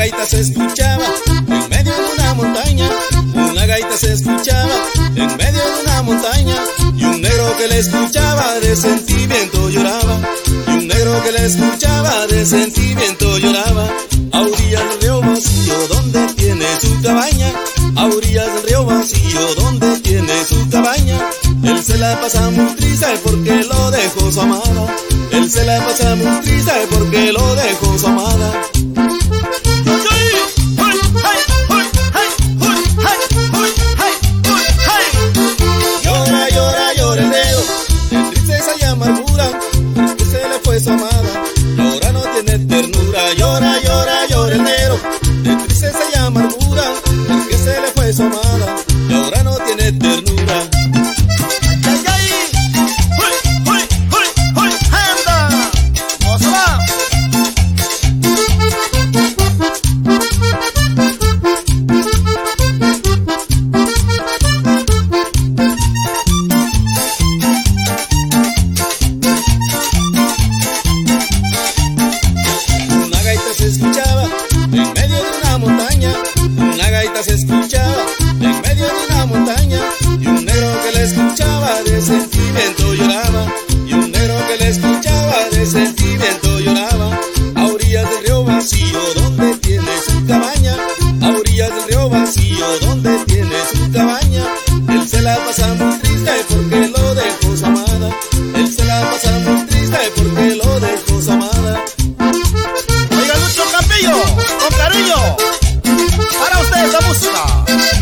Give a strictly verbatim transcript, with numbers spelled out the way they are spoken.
gaita se escuchaba en medio de una montaña, una gaita se escuchaba en medio de una montaña, y un negro que le escuchaba de sentimiento lloraba, y un negro que le escuchaba de sentimiento lloraba. A orillas del río vacío donde tiene su cabaña, a orillas del río vacío donde tiene su cabaña, él se la pasa muy triste porque lo dejó su amada, él se la pasa muy triste porque lo dejó su amada. Llora, llora, llora el negro, de tristeza y amargura, porque se le fue su amada, ahora no tiene ternura. Llora, llora, llora el negro, de tristeza y amargura, porque se le fue su amada, y ahora no tiene ternura. Se escuchaba en medio de una montaña, una gaita se escuchaba en medio de una montaña, y un negro que le escuchaba de sentimiento lloraba, y un negro que le escuchaba de sentimiento lloraba. A orillas del río vacío donde tiene su cabaña, a orillas del río vacío donde tiene su cabaña, él se la pasa muy triste porque lo dejó su amada, él se la pasa muy triste porque lo dejó su amada. Con cariño, para ustedes la música.